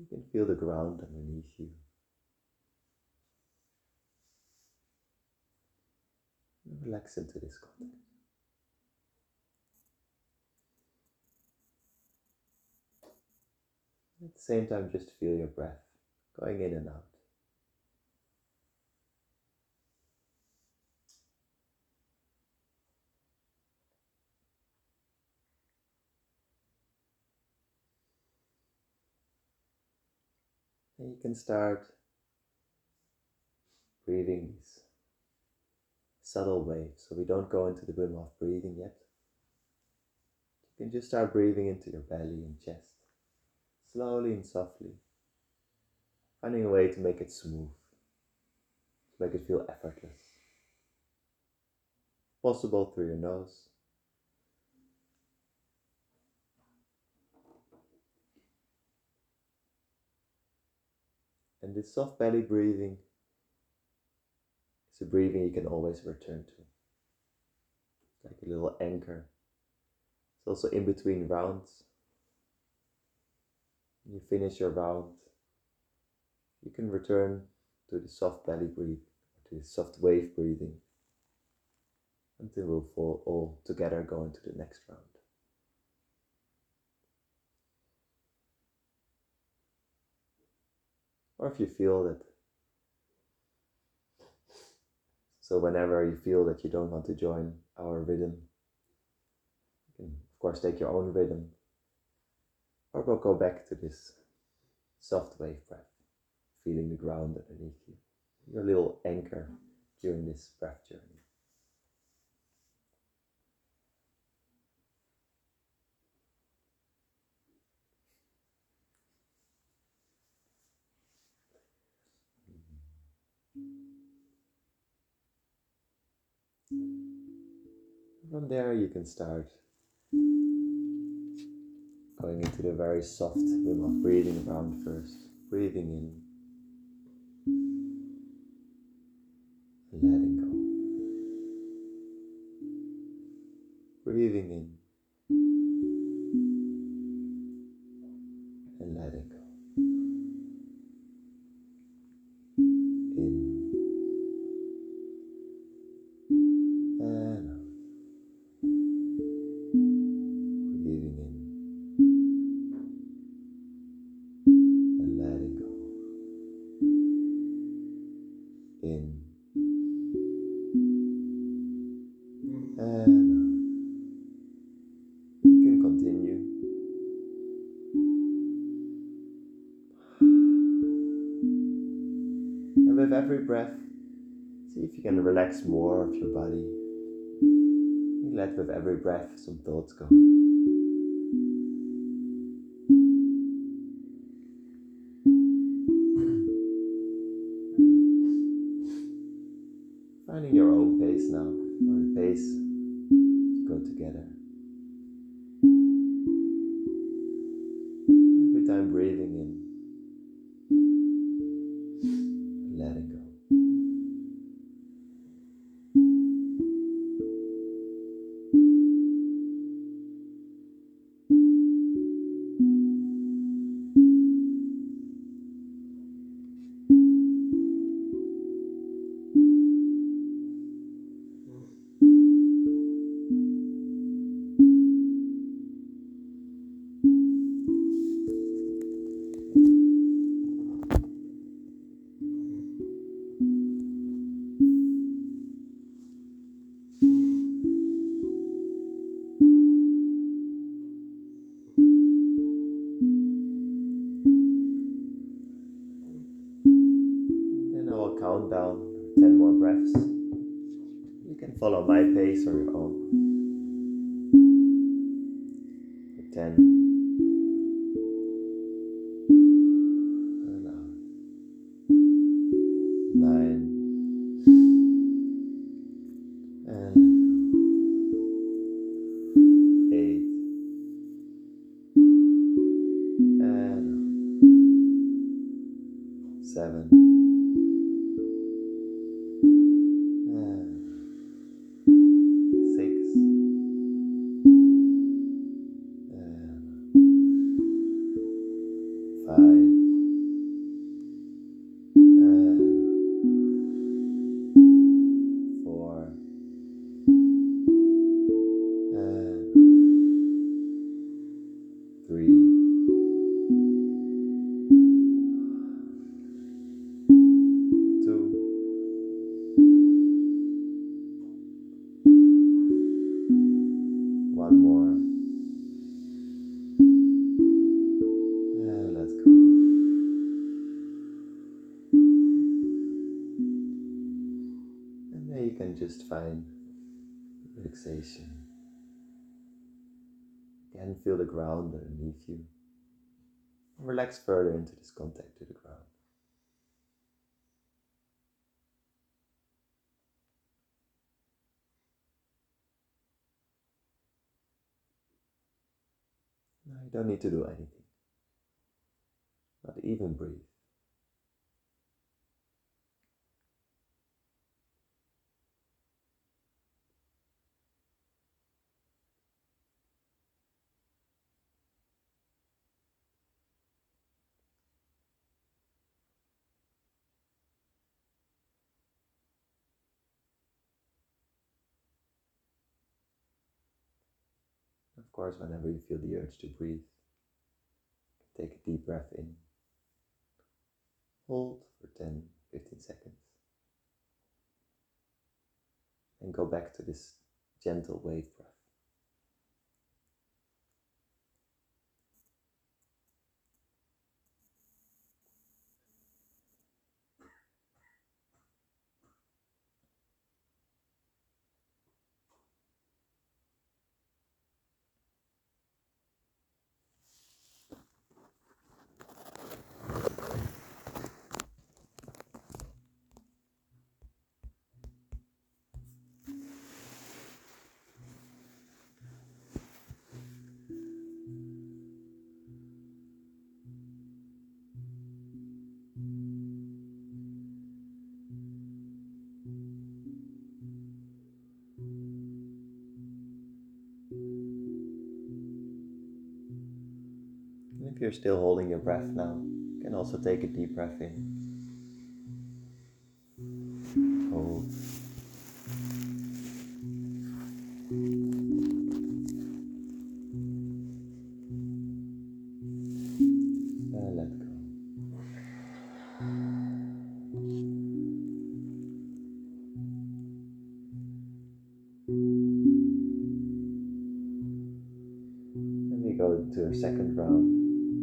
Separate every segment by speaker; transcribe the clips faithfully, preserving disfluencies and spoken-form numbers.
Speaker 1: You can feel the ground underneath you. Relax into this contact. At the same time, just feel your breath going in and out. And you can start breathing these subtle waves. So we don't go into the Wim Hof breathing yet. You can just start breathing into your belly and chest, slowly and softly, finding a way to make it smooth, to make it feel effortless. Possible through your nose. And this soft belly breathing is a breathing you can always return to. Like a little anchor. It's also in between rounds. When you finish your round, you can return to the soft belly breathing, to the soft wave breathing, until we'll fall all together go into the next round. Or if you feel that, so whenever you feel that you don't want to join our rhythm, you can of course take your own rhythm, or we'll go back to this soft wave breath, feeling the ground underneath you, your little anchor during this breath journey. From there you can start going into the very soft Wim Hof breathing round first. Breathing in and letting go. Breathing in and letting go. In and out. Breathing in and letting go. In and out. You can continue. And with every breath, see if you can relax more of your body. You let with every breath some thoughts go. Finding your own pace now, or the pace you go together. Every time breathing in, letting go. Then I will count down ten more breaths. You can follow my pace or your own. ten. And out. nine. And eight. And out. seven. And six. And five. just fine. Relaxation. Again, feel the ground underneath you. Relax further into this contact to the ground. Now you don't need to do anything. Not even breathe. Of course, whenever you feel the urge to breathe, take a deep breath in. Hold for ten to fifteen seconds. And go back to this gentle wave breath. And if you're still holding your breath now, you can also take a deep breath in. Hold. And let go. And we go to a second round.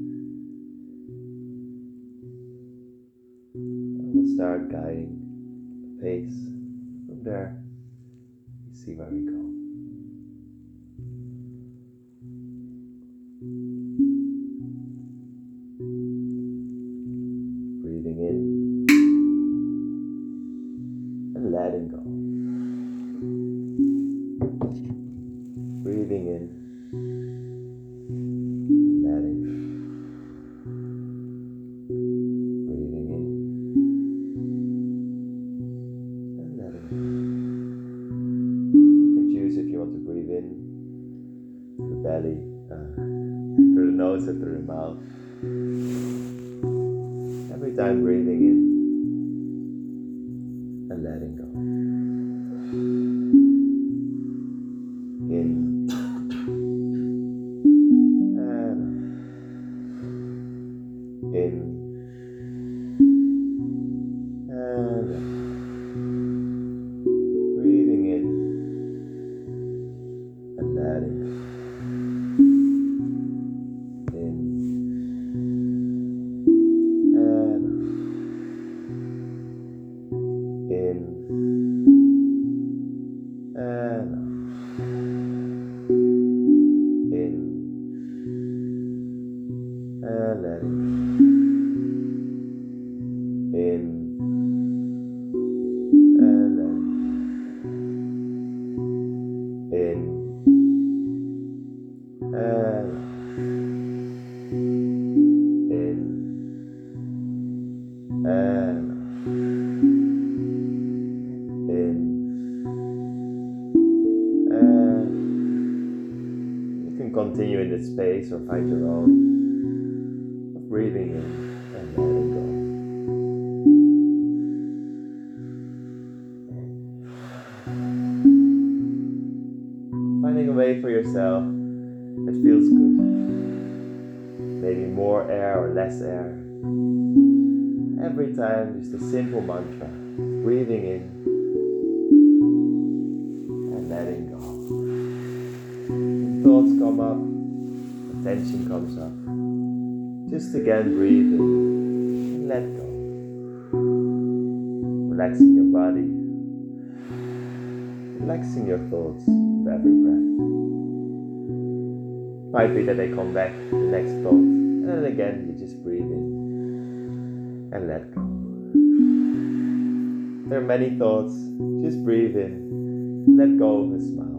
Speaker 1: And we'll start guiding the pace. From there, we see where we go. Breathing in and letting go. Breathing in and letting go. Breathing in and letting go. You can choose if you want to breathe in through the belly, uh, through the nose or through the mouth. Every time breathing in and letting go. In and out. In and out. Breathing in and letting go. In and out. In and out. In and letting go. In and letting go. In and out. In and out. In and you can continue in this space or find your own of breathing in and letting go. Finding a way for yourself that feels good. Maybe more air or less air. Every time just a simple mantra. Breathing in and letting go. When thoughts come up, attention comes up. Just again breathe in and let go. Relaxing your body. relaxing your thoughts with every breath. Might be that they come back, the next thought, and then again you just breathe in and let go. There are many thoughts, just breathe in, let go of a smile.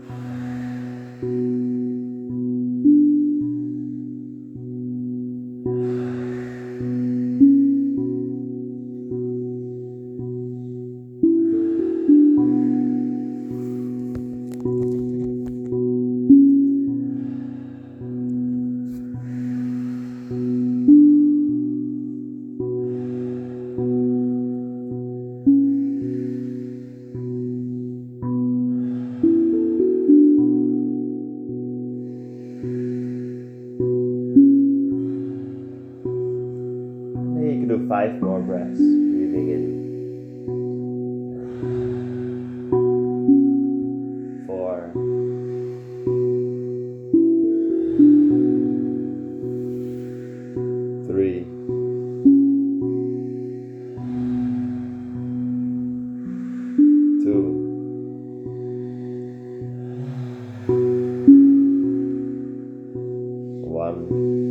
Speaker 1: You can do five more breaths, breathing in. Four. Three. Two. One.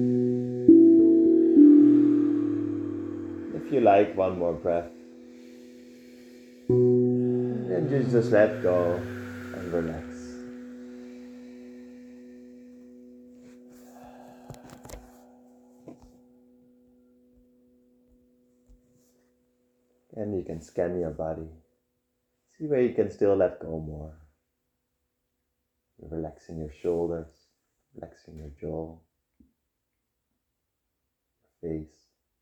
Speaker 1: If you like, one more breath. And just, just let go and relax. And you can scan your body. See where you can still let go more. You're relaxing your shoulders, relaxing your jaw, your face.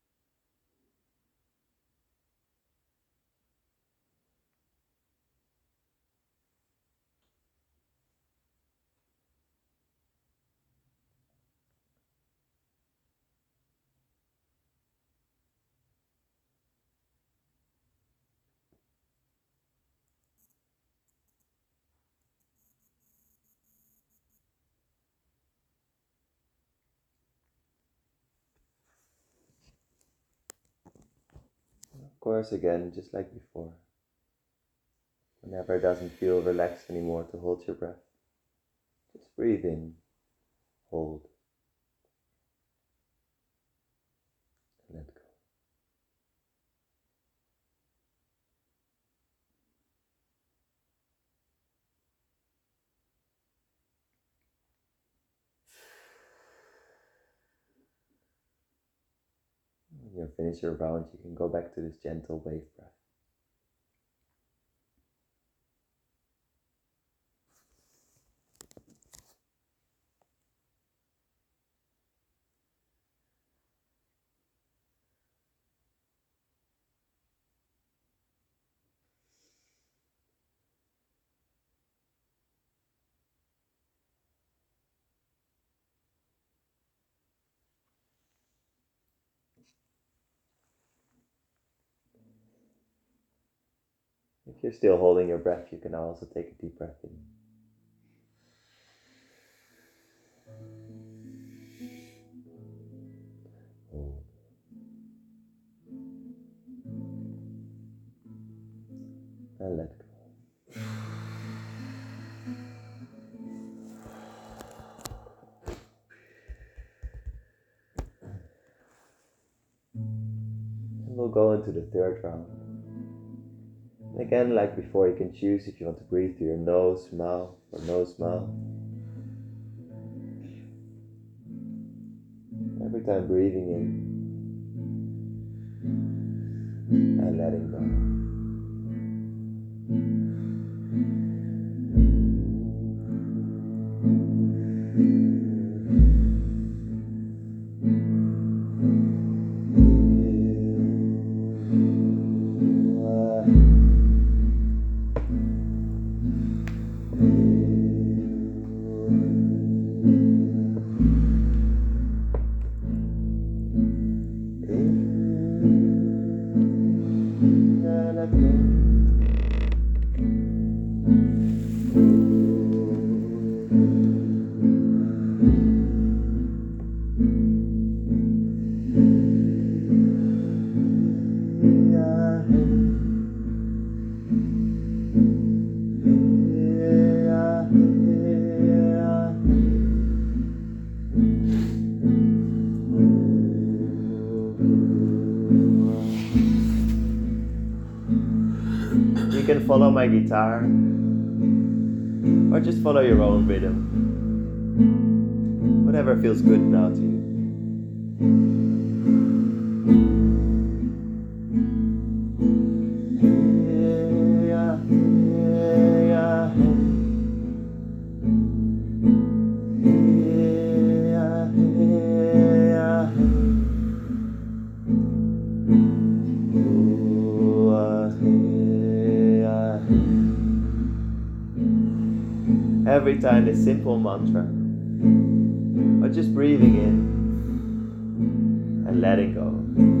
Speaker 1: Of course, again, just like before, whenever it doesn't feel relaxed anymore to hold your breath, just breathe in, hold, and let go. When you finish your round, you can go back to this gentle wave breath. If you're still holding your breath, you can also take a deep breath in. Hold. And let go. And we'll go into the third round. And again, like before, you can choose if you want to breathe through your nose, mouth, or nose, mouth. Every time breathing in and letting go. Let go. follow my guitar, or just follow your own rhythm. Whatever feels good now to you. Every time this simple mantra, or just breathing in and letting go.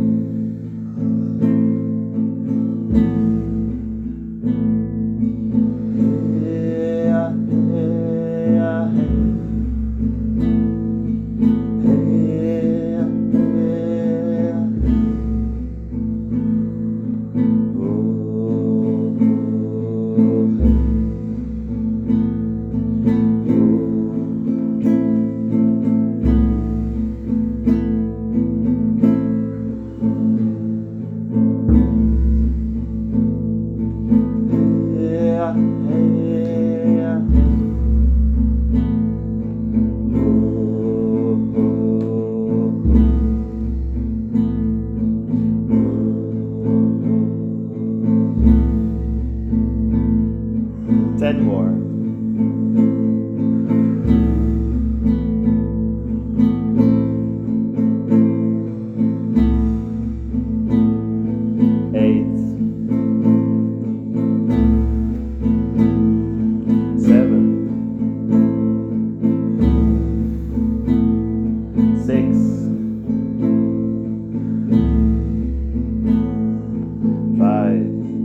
Speaker 1: Ten more. Eight. Seven. Six. Five.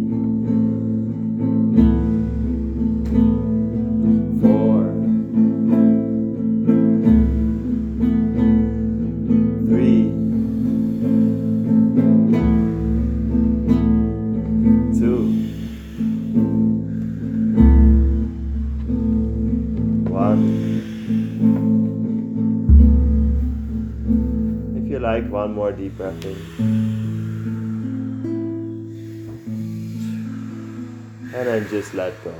Speaker 1: If you like, one more deep breath in. And then just let go.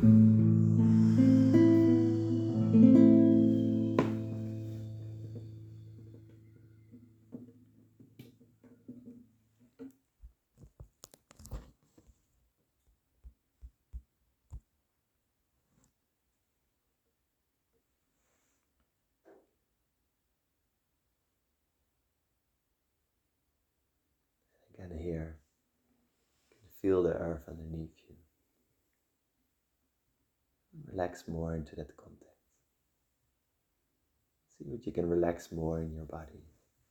Speaker 1: Again here, you can feel the earth underneath you. Relax more into that context. See what you can relax more in your body.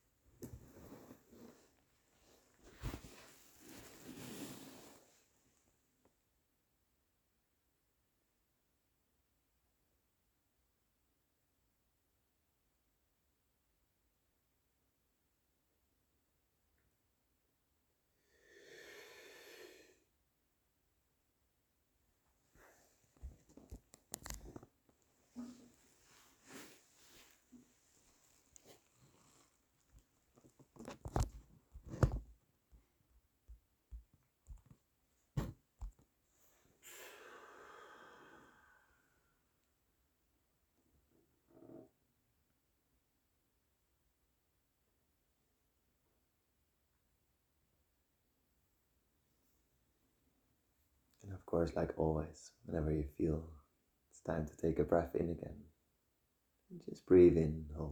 Speaker 1: And of course, like always, whenever you feel it's time to take a breath in again, just breathe in, hold.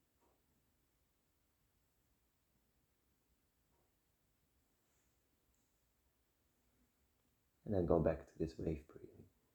Speaker 1: And then go back to this wave breathing.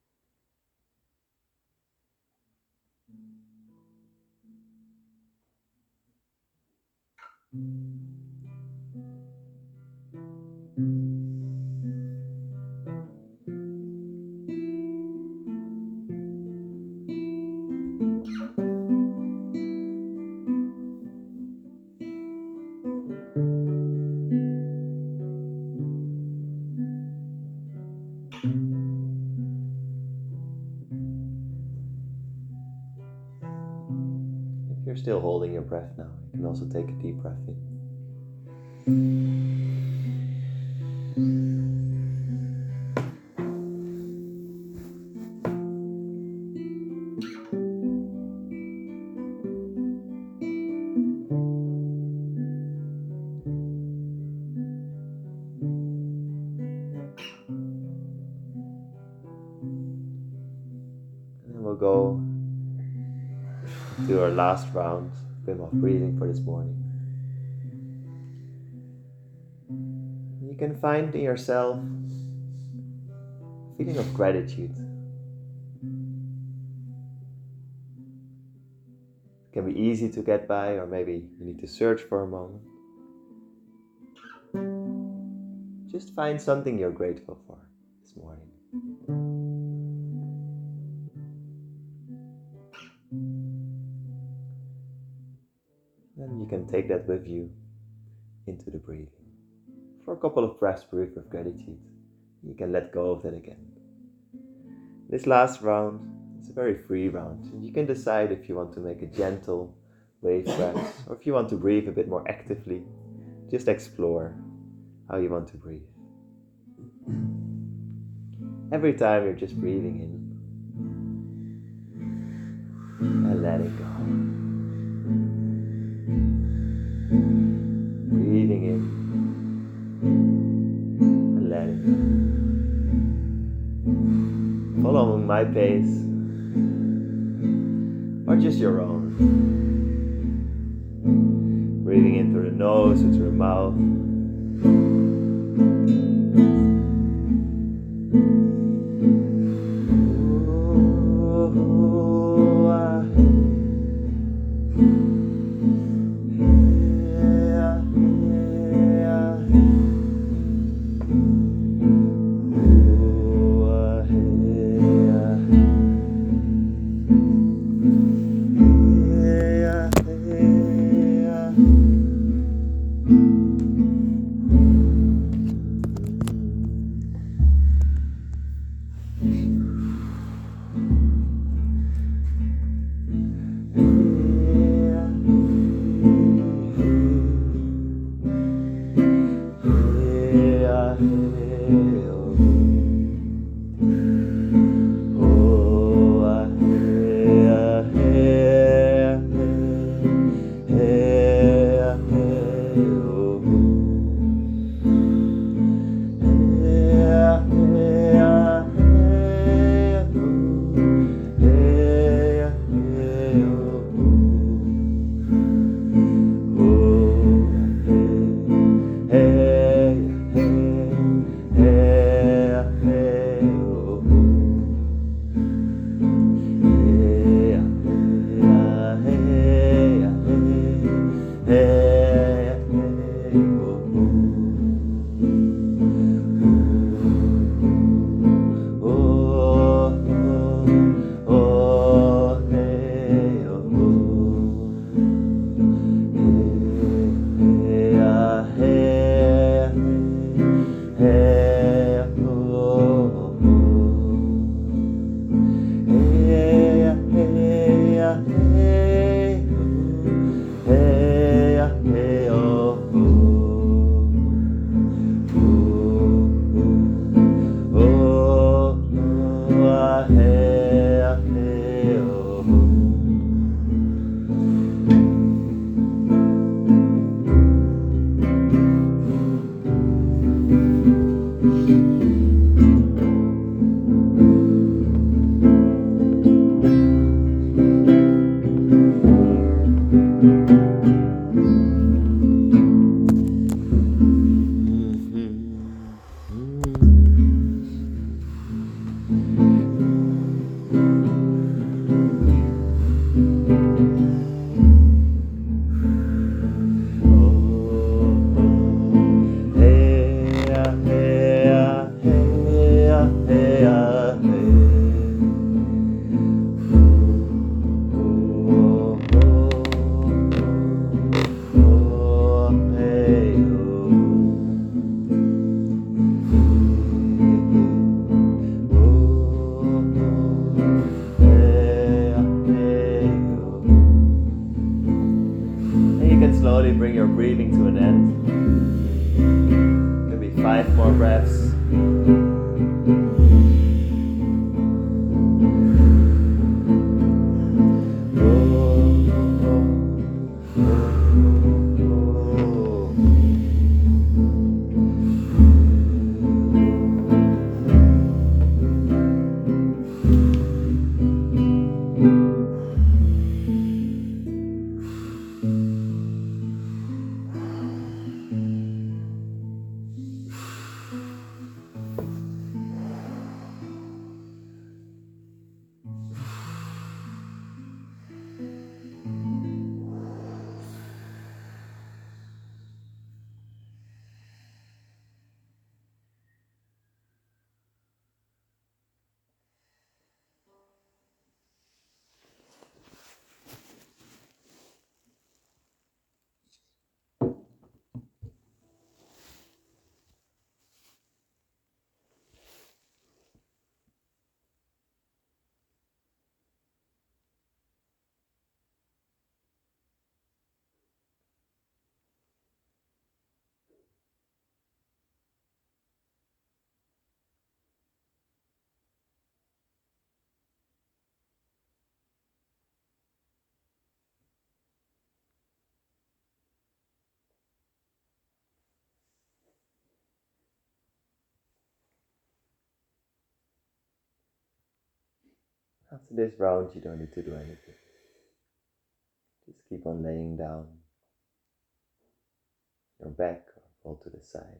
Speaker 1: If you're still holding your breath now, you can also take a deep breath in. go to our last round of Wim Hof breathing for this morning. You can find in yourself a feeling of gratitude. It can be easy to get by, or maybe you need to search for a moment. Just find something you're grateful for this morning. Then you can take that with you into the breathing. For a couple of breaths, breathe with gratitude. You can let go of that again. This last round is a very free round. And you can decide if you want to make a gentle wave breath, or if you want to breathe a bit more actively. Just explore how you want to breathe. Every time you're just breathing in and letting go. Breathing in and letting go. Following my pace, or just your own. Breathing in through the nose or through the mouth. Slowly bring your breathing to an end. Maybe five more breaths. After this round, you don't need to do anything. Just keep on laying down your back or fall to the side.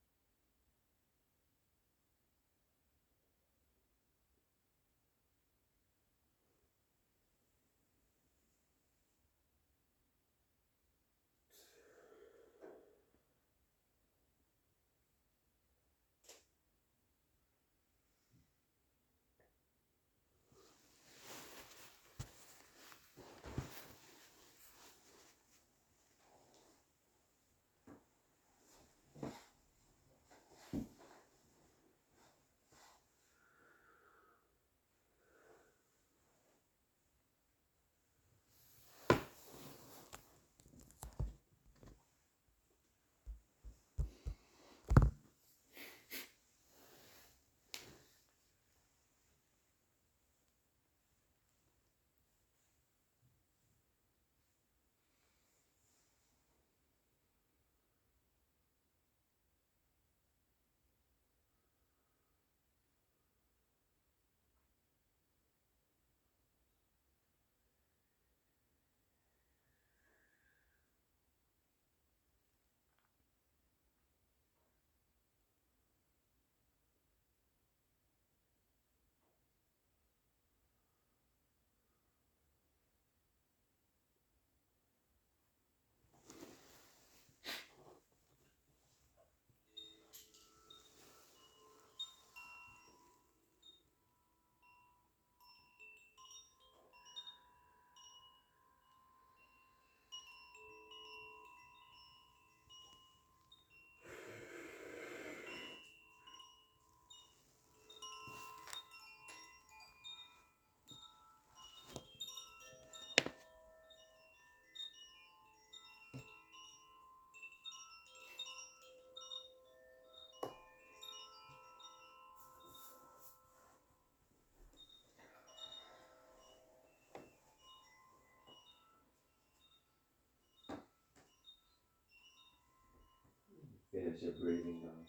Speaker 1: Finish your breathing now.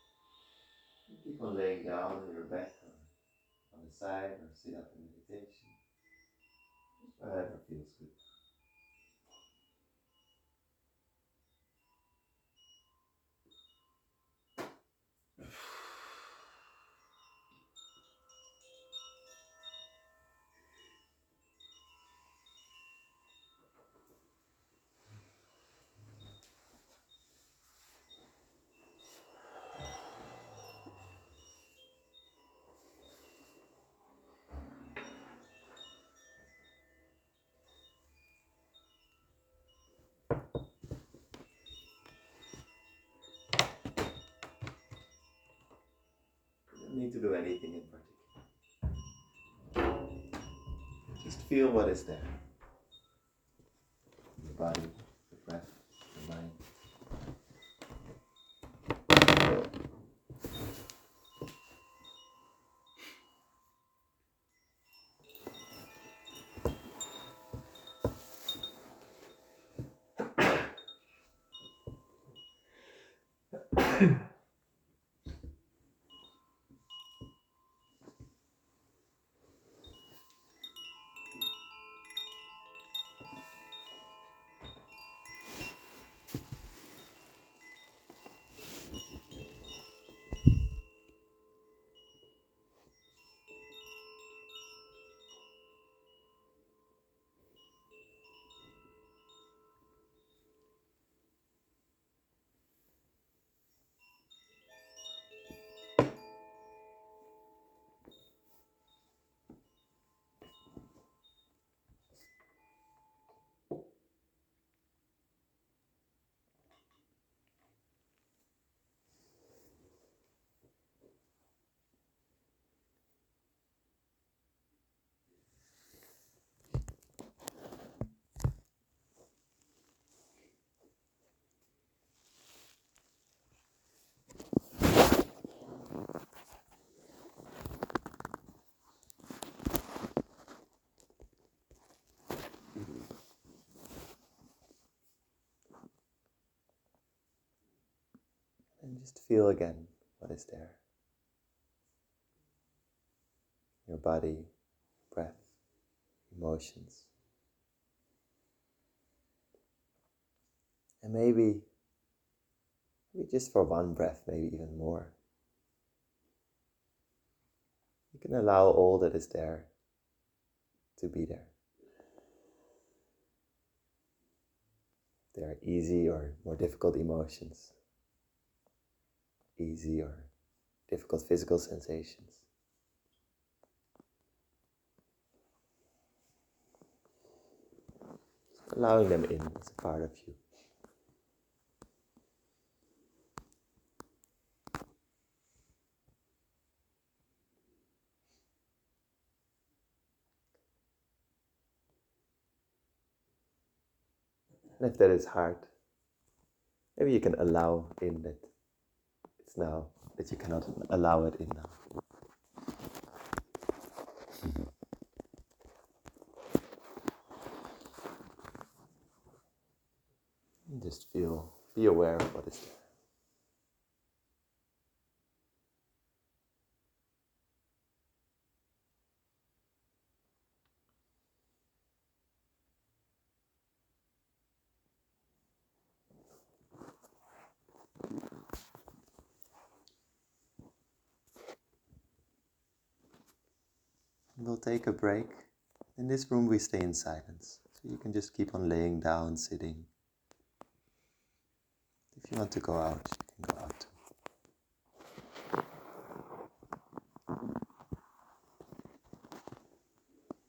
Speaker 1: Keep on laying down on your back or on the side or sit up in meditation. Just wherever feels good. You don't need to do anything in particular. Just feel what is there. Your body, your breath, your mind. And just feel again what is there. Your body, breath. emotions. And maybe, maybe just for one breath, maybe even more, you can allow all that is there to be there. There are easy or more difficult emotions, easy or difficult physical sensations. Allowing them in as a part of you. And if that is hard, maybe you can allow in that it's now, that you cannot allow it in now. And just feel, be aware of what is there. We'll take a break. In this room we stay in silence, so you can just keep on laying down, sitting. If you want to go out,